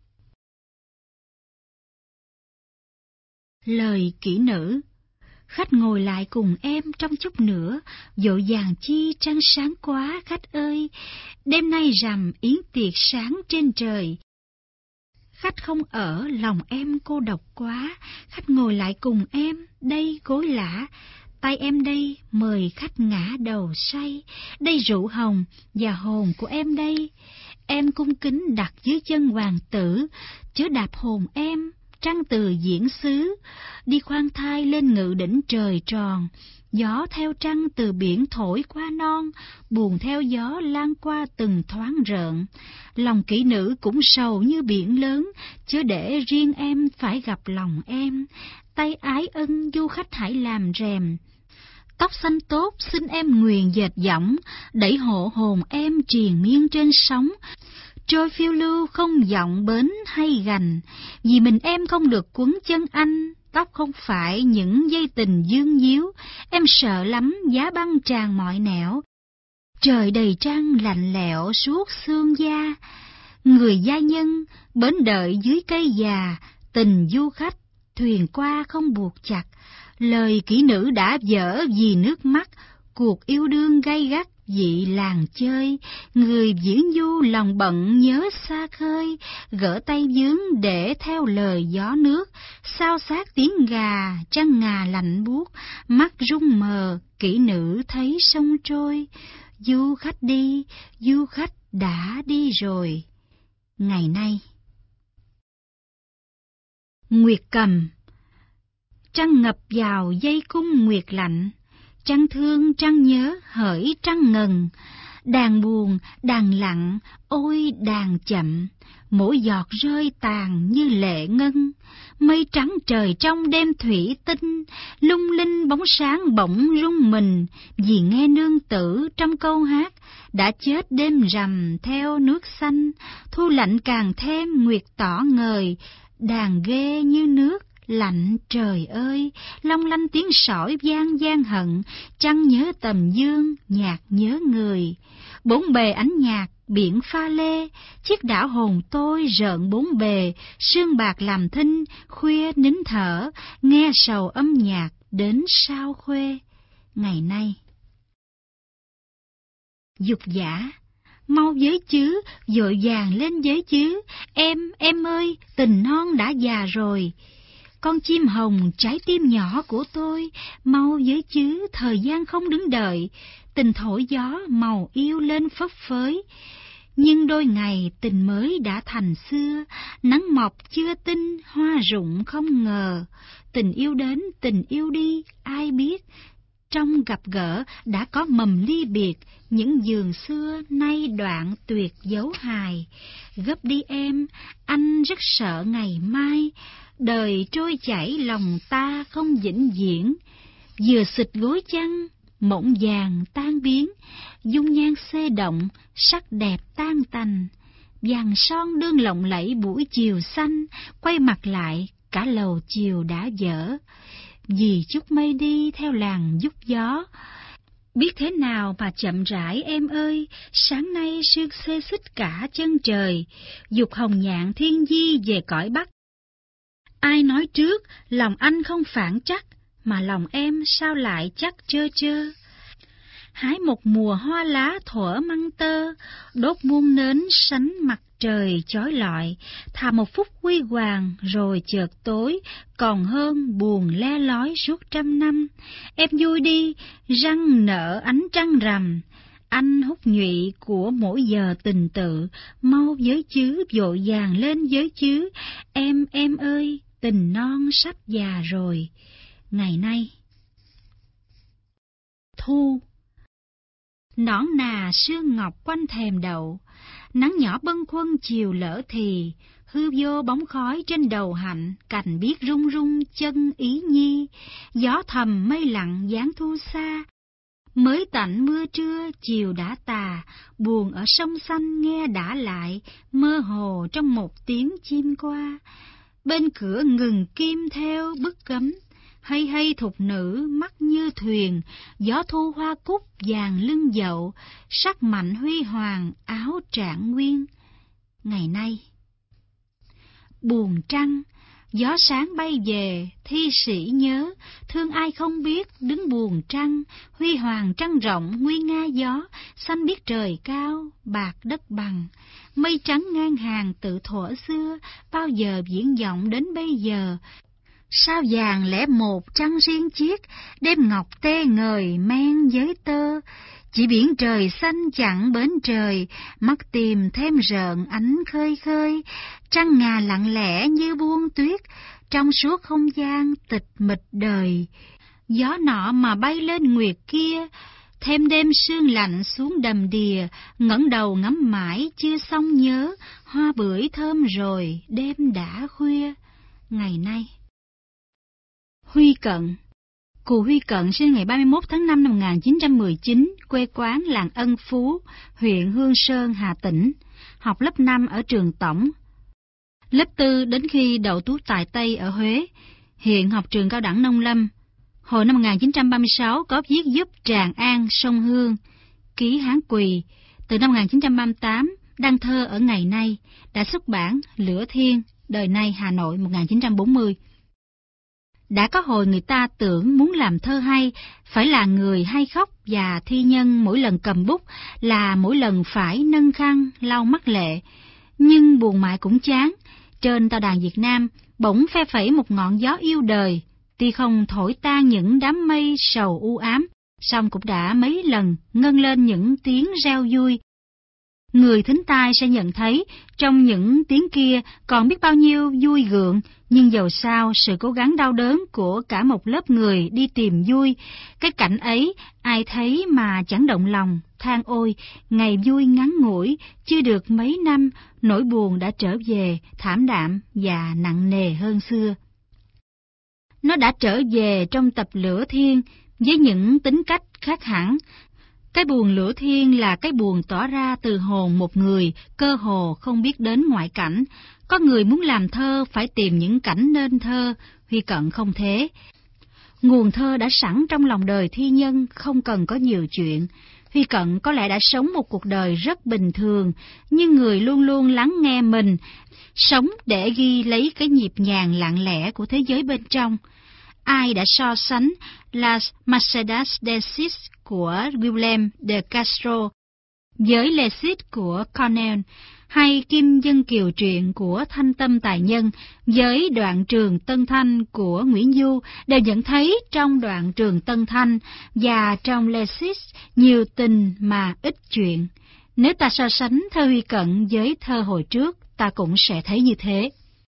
Lời kỹ nữ. Khách ngồi lại cùng em trong chút nữa, vội vàng chi trăng sáng quá khách ơi. Đêm nay rằm yến tiệc sáng trên trời. Khách không ở lòng em cô độc quá, khách ngồi lại cùng em đây gối lã. Tay em đây mời khách ngã đầu say, đây rượu hồng và hồn của em đây. Em cung kính đặt dưới chân hoàng tử, chớ đạp hồn em. Trăng từ diễn xứ, đi khoan thai lên ngự đỉnh trời tròn. Gió theo trăng từ biển thổi qua non, buồn theo gió lan qua từng thoáng rợn. Lòng kỹ nữ cũng sầu như biển lớn, chớ để riêng em phải gặp lòng em. Tay ái ân du khách hãy làm rèm. Tóc xanh tốt xin em nguyền dệt giỏng, đẩy hộ hồn em triền miên trên sóng. Trôi phiêu lưu không vọng bến hay gành, vì mình em không được quấn chân anh. Tóc không phải những dây tình dương díu, em sợ lắm giá băng tràn mọi nẻo. Trời đầy trăng lạnh lẽo suốt xương da, người gia nhân bến đợi dưới cây già. Tình du khách thuyền qua không buộc chặt, lời kỹ nữ đã dở vì nước mắt. Cuộc yêu đương gay gắt dị làng chơi, người viễn du lòng bận nhớ xa khơi, gỡ tay vướng để theo lời gió nước, sao sát tiếng gà, trăng ngà lạnh buốt, mắt rung mờ, kỹ nữ thấy sông trôi, du khách đi, du khách đã đi rồi. Ngày nay. Nguyệt Cầm. Trăng ngập vào dây cung nguyệt lạnh, trăng thương trăng nhớ hỡi trăng ngần, đàn buồn đàn lặng ôi đàn chậm, mỗi giọt rơi tàn như lệ ngân, mây trắng trời trong đêm thủy tinh, lung linh bóng sáng bỗng rung mình, vì nghe nương tử trong câu hát đã chết đêm rằm theo nước xanh, thu lạnh càng thêm nguyệt tỏ ngời, đàn ghê như nước lạnh trời ơi, long lanh tiếng sỏi vang vang hận, trăng nhớ tầm dương, nhạc nhớ người. Bốn bề ánh nhạc, biển pha lê, chiếc đảo hồn tôi rợn bốn bề, sương bạc làm thinh, khuya nín thở, nghe sầu âm nhạc đến sao khuê. Ngày nay. Dục giả. Mau với chứ, vội vàng lên với chứ, em, em ơi, tình non đã già rồi. Con chim hồng trái tim nhỏ của tôi, mau với chứ, thời gian không đứng đợi, tình thổi gió màu yêu lên phấp phới. Nhưng đôi ngày tình mới đã thành xưa, nắng mọc chưa tinh, hoa rụng không ngờ. Tình yêu đến, tình yêu đi, ai biết, trong gặp gỡ đã có mầm ly biệt, những giường xưa nay đoạn tuyệt dấu hài. Gấp đi em, anh rất sợ ngày mai, đời trôi chảy lòng ta không vĩnh viễn. Vừa xịt gối chăn, mộng vàng tan biến, dung nhan xê động, sắc đẹp tan tành. Vàng son đương lộng lẫy buổi chiều xanh, quay mặt lại, cả lầu chiều đã dở. Vì chút mây đi theo làng dúc gió, biết thế nào mà chậm rãi em ơi, sáng nay sương xê xích cả chân trời, dục hồng nhạn thiên di về cõi Bắc. Ai nói trước, lòng anh không phản chắc, mà lòng em sao lại chắc trơ trơ. Hái một mùa hoa lá thuở măng tơ, đốt muôn nến sánh mặt trời chói lọi, thà một phút huy hoàng rồi chợt tối, còn hơn buồn le lói suốt trăm năm. Em vui đi, răng nở ánh trăng rằm, anh hút nhụy của mỗi giờ tình tự, mau với chứ, vội vàng lên với chứ, em em ơi, tình non sắp già rồi. Ngày nay. Thu. Nõn nà sương ngọc quanh thềm đậu, nắng nhỏ bâng khuâng chiều lỡ thì, hư vô bóng khói trên đầu hạnh, cành biếc rung rung chân ý nhi, gió thầm mây lặng dáng thu xa. Mới tạnh mưa trưa chiều đã tà, buồn ở sông xanh nghe đã lại, mơ hồ trong một tiếng chim qua. Bên cửa ngừng kim theo bức gấm, hay hay thục nữ mắt như thuyền, gió thu hoa cúc vàng lưng dậu, sắc mạnh huy hoàng áo trạng nguyên. Ngày nay. Buồn trăng, gió sáng bay về, thi sĩ nhớ, thương ai không biết, đứng buồn trăng, huy hoàng trăng rộng nguy nga gió, xanh biếc trời cao, bạc đất bằng, mây trắng ngang hàng tự thuở xưa, bao giờ diễn vọng đến bây giờ. Sao vàng lẻ một trăng riêng chiếc, đêm ngọc tê ngời men với tơ, chỉ biển trời xanh chẳng bến trời, mắt tìm thêm rợn ánh khơi khơi, trăng ngà lặng lẽ như buông tuyết, trong suốt không gian tịch mịch đời. Gió nọ mà bay lên nguyệt kia, thêm đêm sương lạnh xuống đầm đìa, ngẩng đầu ngắm mãi chưa xong nhớ, hoa bưởi thơm rồi đêm đã khuya. Ngày nay. Huy Cận. Cù Huy Cận sinh ngày ba mươi mốt tháng năm năm một nghìn chín trăm mười chín, quê quán làng Ân Phú, huyện Hương Sơn, Hà Tĩnh, học lớp năm ở trường Tổng. Lớp tư đến khi đậu tú tài Tây ở Huế, hiện học trường cao đẳng nông lâm. Hồi năm một nghìn chín trăm ba mươi sáu có viết giúp Tràng An, sông Hương, ký Hán Quỳ. Từ năm một nghìn chín trăm ba mươi tám, đăng thơ ở Ngày Nay, đã xuất bản Lửa Thiên, Đời Nay, Hà Nội một nghìn chín trăm bốn mươi. Đã có hồi người ta tưởng muốn làm thơ hay, phải là người hay khóc, và thi nhân mỗi lần cầm bút là mỗi lần phải nâng khăn lau mắt lệ. Nhưng buồn mãi cũng chán, trên tàu đàn Việt Nam bỗng phe phẩy một ngọn gió yêu đời, tuy không thổi tan những đám mây sầu u ám, song cũng đã mấy lần ngân lên những tiếng reo vui. Người thính tai sẽ nhận thấy trong những tiếng kia còn biết bao nhiêu vui gượng, nhưng dầu sao sự cố gắng đau đớn của cả một lớp người đi tìm vui, cái cảnh ấy ai thấy mà chẳng động lòng, than ôi, ngày vui ngắn ngủi, chưa được mấy năm, nỗi buồn đã trở về, thảm đạm và nặng nề hơn xưa. Nó đã trở về trong tập Lửa Thiên, với những tính cách khác hẳn. Cái buồn Lửa Thiên là cái buồn tỏ ra từ hồn một người, cơ hồ không biết đến ngoại cảnh. Có người muốn làm thơ phải tìm những cảnh nên thơ, Huy Cận không thế. Nguồn thơ đã sẵn trong lòng đời thi nhân, không cần có nhiều chuyện. Huy Cận có lẽ đã sống một cuộc đời rất bình thường, nhưng người luôn luôn lắng nghe mình, sống để ghi lấy cái nhịp nhàng lặng lẽ của thế giới bên trong. Ai đã so sánh Las Mercedes của Guillem de Castro với Lexit của Corneille, hay Kim Dân Kiều truyện của Thanh Tâm Tài Nhân với Đoạn Trường Tân Thanh của Nguyễn Du, đều nhận thấy trong Đoạn Trường Tân Thanh và trong Lexit nhiều tình mà ít chuyện. Nếu ta so sánh thơ Huy Cận với thơ hồi trước, ta cũng sẽ thấy như thế.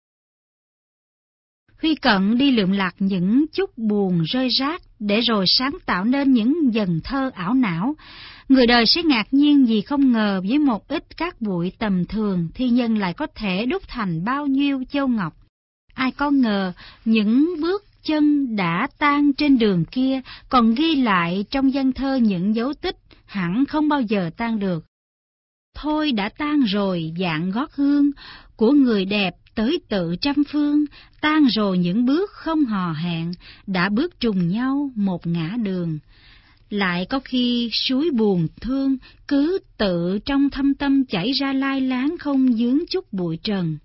Huy Cận đi lượm lặt những chút buồn rơi rác để rồi sáng tạo nên những dần thơ ảo não. Người đời sẽ ngạc nhiên vì không ngờ với một ít các bụi tầm thường, thi nhân lại có thể đúc thành bao nhiêu châu ngọc. Ai có ngờ những bước chân đã tan trên đường kia còn ghi lại trong văn thơ những dấu tích hẳn không bao giờ tan được. Thôi đã tan rồi dạng gót hương của người đẹp tới tự trăm phương, tan rồi những bước không hò hẹn, đã bước trùng nhau một ngã đường. Lại có khi suối buồn thương cứ tự trong thâm tâm chảy ra lai láng không vướng chút bụi trần.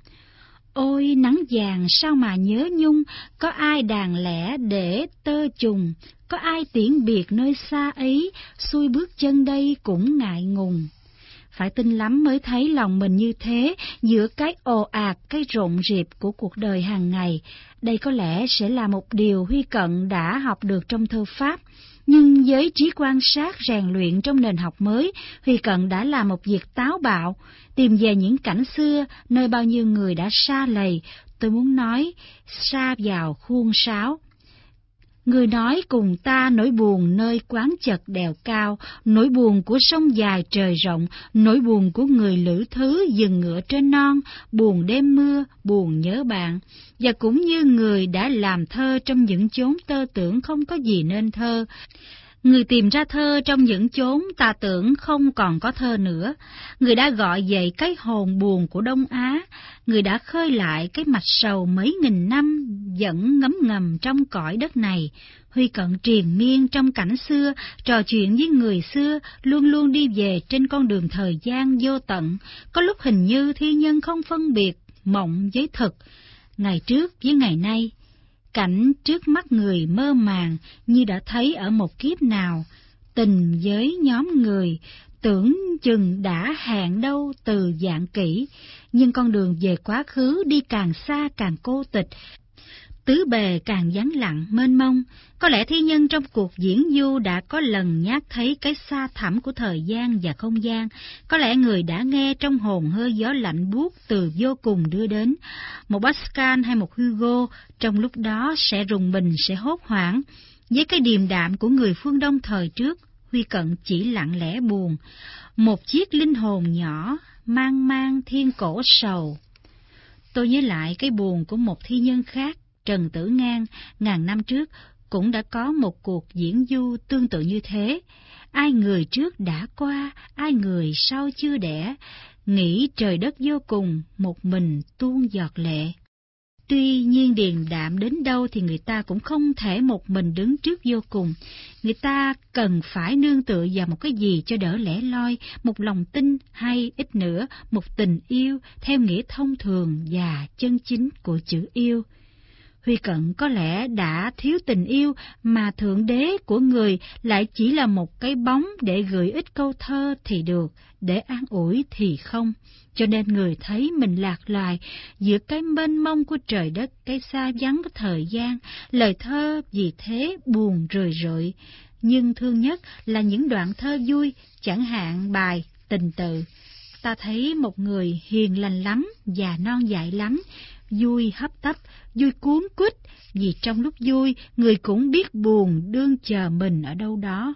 Ôi nắng vàng sao mà nhớ nhung, có ai đàn lẻ để tơ trùng, có ai tiễn biệt nơi xa ấy, xuôi bước chân đây cũng ngại ngùng. Phải tin lắm mới thấy lòng mình như thế, giữa cái ồ ạt, cái rộn rịp của cuộc đời hàng ngày. Đây có lẽ sẽ là một điều Huy Cận đã học được trong thơ Pháp. Nhưng với trí quan sát rèn luyện trong nền học mới, Huy Cận đã làm một việc táo bạo, tìm về những cảnh xưa nơi bao nhiêu người đã sa lầy, tôi muốn nói sa vào khuôn sáo. Người nói cùng ta nỗi buồn nơi quán chật đèo cao, nỗi buồn của sông dài trời rộng, nỗi buồn của người lữ thứ dừng ngựa trên non, buồn đêm mưa, buồn nhớ bạn. Và cũng như người đã làm thơ trong những chốn tơ tưởng không có gì nên thơ, người tìm ra thơ trong những chốn ta tưởng không còn có thơ nữa. Người đã gọi dậy cái hồn buồn của Đông Á, người đã khơi lại cái mạch sầu mấy nghìn năm vẫn ngấm ngầm trong cõi đất này. Huy Cận triền miên trong cảnh xưa, trò chuyện với người xưa, luôn luôn đi về trên con đường thời gian vô tận. Có lúc hình như thi nhân không phân biệt mộng với thực, ngày trước với ngày nay. Cảnh trước mắt người mơ màng như đã thấy ở một kiếp nào, tình với nhóm người, tưởng chừng đã hẹn đâu từ dạng kỹ, nhưng con đường về quá khứ đi càng xa càng cô tịch, tứ bề càng vắng lặng mênh mông. Có lẽ thi nhân trong cuộc diễn du đã có lần nhát thấy cái xa thẳm của thời gian và không gian. Có lẽ người đã nghe trong hồn hơi gió lạnh buốt từ vô cùng đưa đến. Một Pascal hay một Hugo trong lúc đó sẽ rùng mình, sẽ hốt hoảng. Với cái điềm đạm của người phương Đông thời trước, Huy Cận chỉ lặng lẽ buồn. Một chiếc linh hồn nhỏ mang mang thiên cổ sầu. Tôi nhớ lại cái buồn của một thi nhân khác, Trần Tử Ngang, ngàn năm trước, cũng đã có một cuộc diễn du tương tự như thế. Ai người trước đã qua, ai người sau chưa đẻ, nghĩ trời đất vô cùng, một mình tuôn giọt lệ. Tuy nhiên điềm đạm đến đâu thì người ta cũng không thể một mình đứng trước vô cùng. Người ta cần phải nương tựa vào một cái gì cho đỡ lẻ loi, một lòng tin hay ít nữa, một tình yêu theo nghĩa thông thường và chân chính của chữ yêu. Huy Cận có lẽ đã thiếu tình yêu, mà thượng đế của người lại chỉ là một cái bóng để gửi ít câu thơ thì được, để an ủi thì không. Cho nên người thấy mình lạc loài giữa cái mênh mông của trời đất, cái xa vắng của thời gian. Lời thơ vì thế buồn rười rượi, nhưng thương nhất là những đoạn thơ vui, chẳng hạn bài Tình Tự. Ta thấy một người hiền lành lắm, già non dại lắm, vui hấp tấp, vui cuốn quýt, vì trong lúc vui, người cũng biết buồn đương chờ mình ở đâu đó.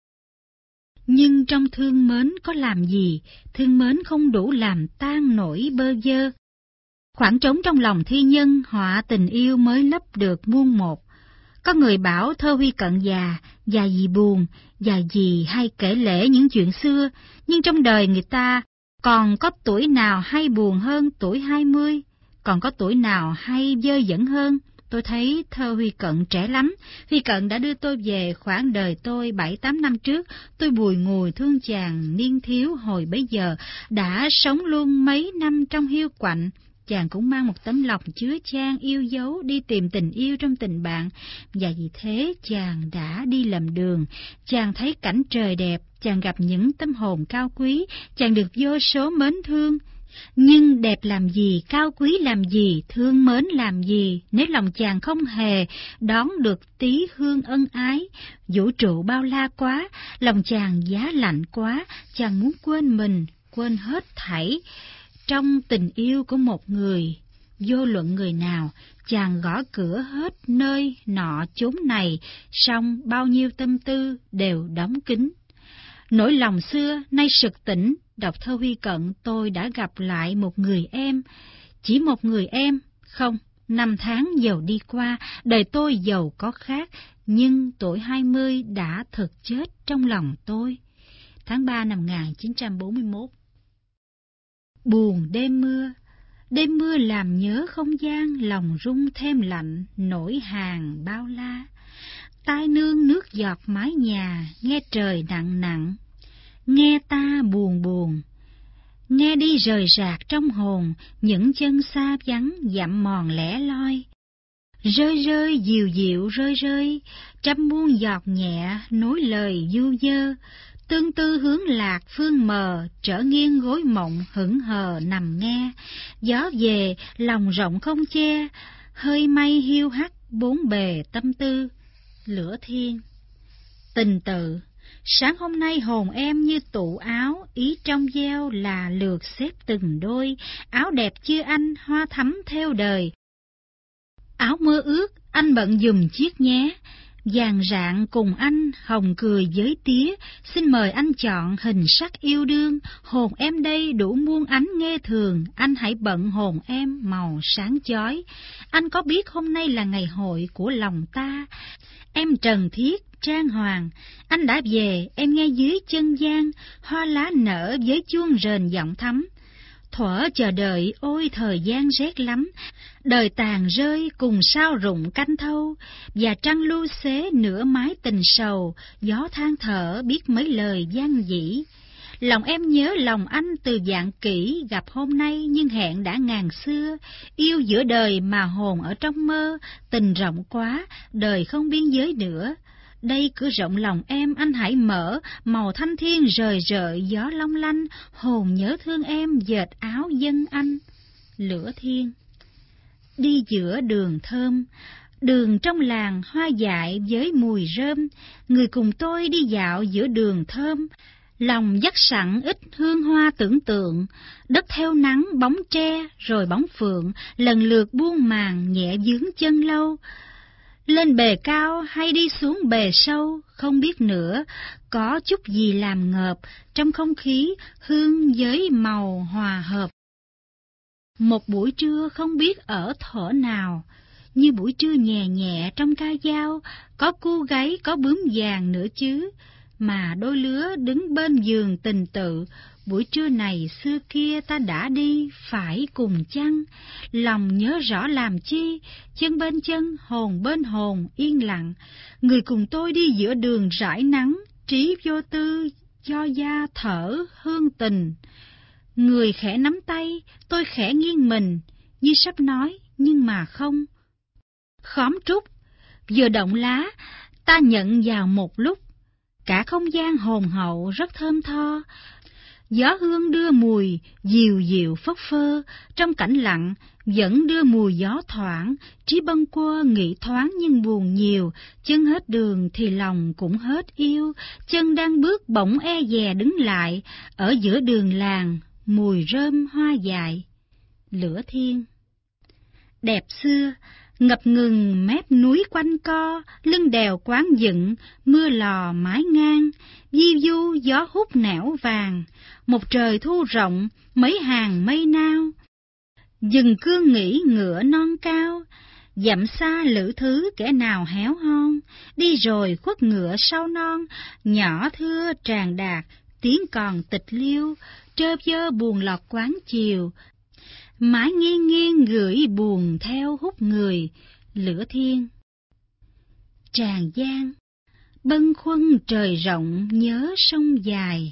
Nhưng trong thương mến có làm gì, thương mến không đủ làm tan nỗi bơ vơ. Khoảng trống trong lòng thi nhân, họa tình yêu mới lấp được muôn một. Có người bảo thơ Huy Cận già, già vì buồn, già vì hay kể lể những chuyện xưa, nhưng trong đời người ta còn có tuổi nào hay buồn hơn tuổi hai mươi, còn có tuổi nào hay dơ dẩn hơn. Tôi thấy thơ Huy Cận trẻ lắm. Huy Cận đã đưa tôi về khoảng đời tôi bảy tám năm trước. Tôi bùi ngùi thương chàng niên thiếu hồi bấy giờ, đã sống luôn mấy năm trong hiu quạnh. Chàng cũng mang một tấm lòng chứa chan yêu dấu đi tìm tình yêu trong tình bạn, và vì thế chàng đã đi lầm đường. Chàng thấy cảnh trời đẹp, chàng gặp những tâm hồn cao quý, chàng được vô số mến thương. Nhưng đẹp làm gì, cao quý làm gì, thương mến làm gì, nếu lòng chàng không hề đón được tí hương ân ái. Vũ trụ bao la quá, lòng chàng giá lạnh quá, chàng muốn quên mình, quên hết thảy trong tình yêu của một người. Vô luận người nào, chàng gõ cửa hết nơi nọ chốn này, song bao nhiêu tâm tư đều đóng kín. Nỗi lòng xưa nay sực tỉnh, đọc thơ Huy Cận tôi đã gặp lại một người em. Chỉ một người em, không, năm tháng dầu đi qua, đời tôi dầu có khác, nhưng tuổi hai mươi đã thực chết trong lòng tôi. Tháng ba năm một nghìn chín trăm bốn mươi mốt. Buồn đêm mưa, đêm mưa làm nhớ không gian, lòng rung thêm lạnh, nỗi hàng bao la. Tai nương nước giọt mái nhà, nghe trời nặng nặng, nghe ta buồn buồn. Nghe đi rời rạc trong hồn, những chân xa vắng dặm mòn lẻ loi. Rơi rơi dịu dịu rơi rơi, trăm muôn giọt nhẹ nối lời du dơ. Tương tư hướng lạc phương mờ, trở nghiêng gối mộng hững hờ nằm nghe. Gió về lòng rộng không che, hơi mây hiu hắt bốn bề tâm tư. Lửa Thiên. Tình Tự. Sáng hôm nay hồn em như tụ áo, ý trong gieo là lượt xếp từng đôi. Áo đẹp chưa anh, hoa thắm theo đời. Áo mơ ước, anh bận dùm chiếc nhé. Vàng rạng cùng anh, hồng cười với tía. Xin mời anh chọn hình sắc yêu đương. Hồn em đây đủ muôn ánh nghe thường, anh hãy bận hồn em màu sáng chói. Anh có biết hôm nay là ngày hội của lòng ta. Em trần thiết trang hoàng, anh đã về, em nghe dưới chân gian, hoa lá nở với chuông rền giọng thắm. Thuở chờ đợi, ôi thời gian rét lắm, đời tàn rơi cùng sao rụng canh thâu, và trăng lưu xế nửa mái tình sầu, gió than thở biết mấy lời gian dĩ. Lòng em nhớ lòng anh từ vạn kỷ, gặp hôm nay nhưng hẹn đã ngàn xưa. Yêu giữa đời mà hồn ở trong mơ, tình rộng quá, đời không biên giới nữa. Đây cửa rộng lòng em anh hãy mở, màu thanh thiên rời rợi gió long lanh, hồn nhớ thương em dệt áo dân anh. Lửa Thiên. Đi giữa đường thơm, đường trong làng hoa dại với mùi rơm, người cùng tôi đi dạo giữa đường thơm. Lòng dắt sẵn ít hương hoa tưởng tượng, đất theo nắng bóng tre rồi bóng phượng, lần lượt buông màn nhẹ vướng chân lâu. Lên bề cao hay đi xuống bề sâu, không biết nữa, có chút gì làm ngợp, trong không khí hương với màu hòa hợp. Một buổi trưa không biết ở thuở nào, như buổi trưa nhẹ nhẹ trong ca dao, có cu gáy có bướm vàng nữa chứ, mà đôi lứa đứng bên giường tình tự. Buổi trưa này xưa kia ta đã đi, phải cùng chăng? Lòng nhớ rõ làm chi, chân bên chân, hồn bên hồn yên lặng. Người cùng tôi đi giữa đường rải nắng, trí vô tư, cho da thở hương tình. Người khẽ nắm tay, tôi khẽ nghiêng mình, như sắp nói, nhưng mà không. khóm trúc, vừa động lá, ta nhận vào một lúc. Cả không gian hồn hậu rất thơm tho, gió hương đưa mùi dịu dịu phất phơ, trong cảnh lặng vẫn đưa mùi gió thoảng. Trí bâng quơ nghĩ thoáng nhưng buồn nhiều, chân hết đường thì lòng cũng hết yêu. Chân đang bước bỗng e dè đứng lại, ở giữa đường làng mùi rơm hoa dại. Lửa Thiên. Đẹp xưa, ngập ngừng mép núi quanh co, lưng đèo quán dựng, mưa lò mái ngang, diêu du gió hút nẻo vàng, một trời thu rộng, mấy hàng mây nao. Dừng cương nghỉ ngựa non cao, dặm xa lữ thứ kẻ nào héo hon, đi rồi khuất ngựa sau non, nhỏ thưa tràng đạt, tiếng còn tịch liêu, trơ vơ buồn lọt quán chiều. Mái nghiêng nghiêng gửi buồn theo hút người. Lửa Thiên. Tràng Giang. Bâng khuâng trời rộng nhớ sông dài.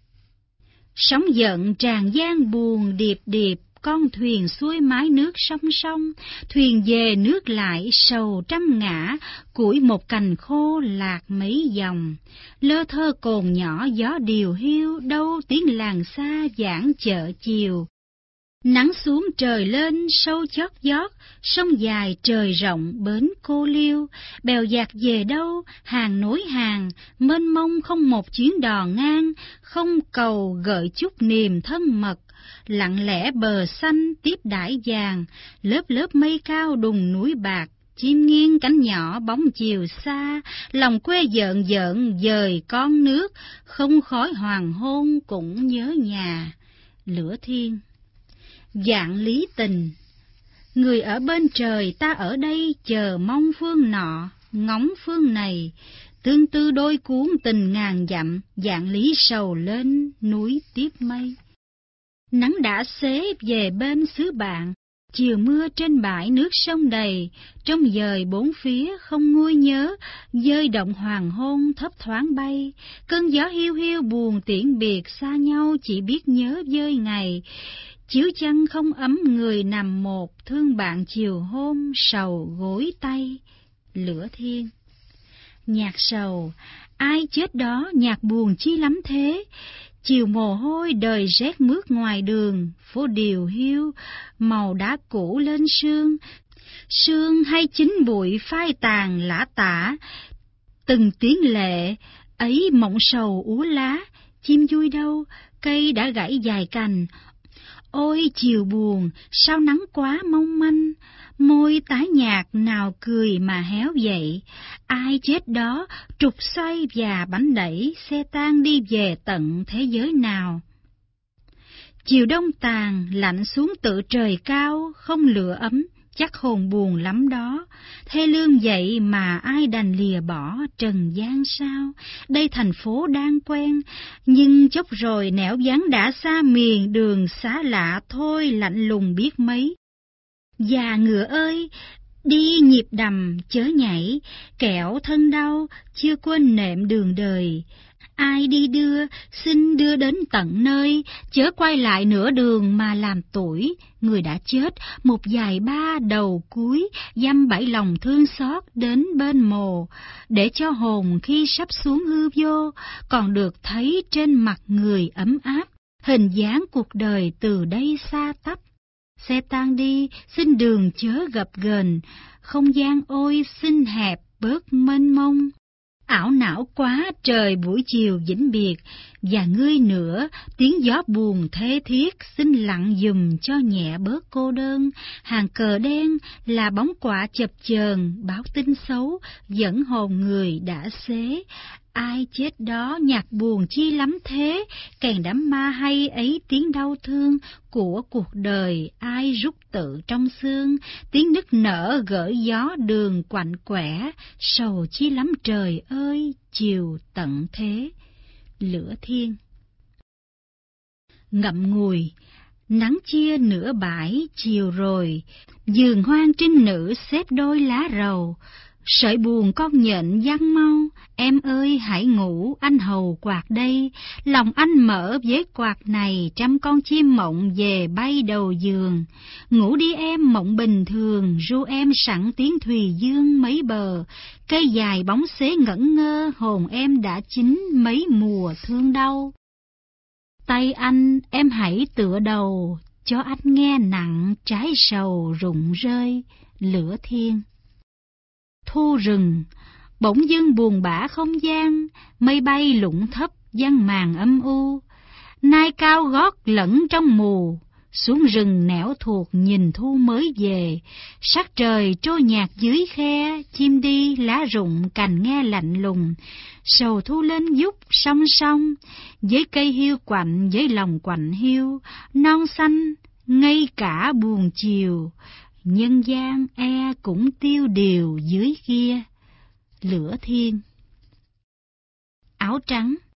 Sóng giận Tràng Giang buồn điệp điệp, con thuyền xuôi mái nước song song. Thuyền về nước lại sầu trăm ngã, củi một cành khô lạc mấy dòng. Lơ thơ cồn nhỏ gió điều hiu, đâu tiếng làng xa giảng chợ chiều. Nắng xuống trời lên sâu chót vót, sông dài trời rộng bến cô liêu. Bèo dạt về đâu, hàng nối hàng, mênh mông không một chuyến đò ngang. Không cầu gợi chút niềm thân mật, lặng lẽ bờ xanh tiếp đãi vàng. Lớp lớp mây cao đùng núi bạc, chim nghiêng cánh nhỏ bóng chiều xa. Lòng quê dợn dợn dời con nước, không khói hoàng hôn cũng nhớ nhà. Lửa Thiên. Vạn lý tình. Người ở bên trời, ta ở đây chờ mong phương nọ, ngóng phương này. Tương tư đôi cuốn tình ngàn dặm, vạn lý sầu lên núi tiếp mây. Nắng đã xế về bên xứ bạn, chiều mưa trên bãi nước sông đầy. Trong dời bốn phía không nguôi nhớ, dơi động hoàng hôn thấp thoáng bay. Cơn gió hiu hiu buồn tiễn biệt, xa nhau chỉ biết nhớ dơi ngày. Chiếu chăn không ấm người nằm một, thương bạn chiều hôm sầu gối tay. Lửa Thiên. Nhạc sầu. Ai chết đó nhạc buồn chi lắm thế. Chiều mồ hôi đời rét mướt ngoài đường, phố điều hiu, màu đá cũ lên sương. Sương hay chín bụi phai tàn lã tả, từng tiếng lệ ấy mộng sầu úa lá. Chim vui đâu, cây đã gãy dài cành. Ôi chiều buồn, sao nắng quá mong manh, môi tái nhạt nào cười mà héo dậy. Ai chết đó trục xoay và bánh đẩy, xe tang đi về tận thế giới nào. Chiều đông tàn, lạnh xuống tự trời cao, không lửa ấm, chắc hồn buồn lắm đó. Thê lương vậy mà ai đành lìa bỏ trần gian sao. Đây thành phố đang quen, nhưng chốc rồi nẻo vắng đã xa miền đường xá lạ thôi lạnh lùng biết mấy. Già ngựa ơi, đi nhịp đầm chớ nhảy, kẻo thân đau, chưa quên nệm đường đời. Ai đi đưa, xin đưa đến tận nơi, chớ quay lại nửa đường mà làm tuổi. Người đã chết, một dài ba đầu cuối, dăm bảy lòng thương xót đến bên mồ, để cho hồn khi sắp xuống hư vô, còn được thấy trên mặt người ấm áp, hình dáng cuộc đời từ đây xa tắp. Xe tang đi, xin đường chớ gập ghềnh, không gian ôi xin hẹp bớt mênh mông. Ảo não quá trời buổi chiều vĩnh biệt, và ngươi nữa, tiếng gió buồn thế thiết, xin lặng giùm cho nhẹ bớt cô đơn. Hàng cờ đen là bóng quạ chập chờn, báo tin xấu, dẫn hồn người đã xế. Ai chết đó nhạc buồn chi lắm thế, kèn đám ma hay ấy tiếng đau thương của cuộc đời ai rút tự trong xương. Tiếng nức nở gởi gió đường quạnh quẻ, sầu chi lắm trời ơi chiều tận thế. Lửa Thiên. Ngậm ngùi. Nắng chia nửa bãi chiều rồi, vườn hoang trinh nữ xếp đôi lá rầu. Sợi buồn con nhện giăng mau, em ơi hãy ngủ, anh hầu quạt đây. Lòng anh mở với quạt này, trăm con chim mộng về bay đầu giường. Ngủ đi em mộng bình thường, ru em sẵn tiếng thùy dương mấy bờ. Cây dài bóng xế ngẩn ngơ, hồn em đã chín mấy mùa thương đau. Tay anh em hãy tựa đầu, cho anh nghe nặng trái sầu rụng rơi, Lửa Thiên. Thu rừng, bỗng dưng buồn bã không gian, mây bay lụng thấp giăng màn âm u. Nai cao gót lẫn trong mù, xuống rừng nẻo thuộc nhìn thu mới về. Sắc trời trôi nhạt dưới khe, chim đi lá rụng cành nghe lạnh lùng. Sầu thu lên dúc song song, với cây hiu quạnh với lòng quạnh hiu. Non xanh ngây cả buồn chiều, nhân gian e cũng tiêu điều dưới kia. Lửa Thiên. Áo trắng.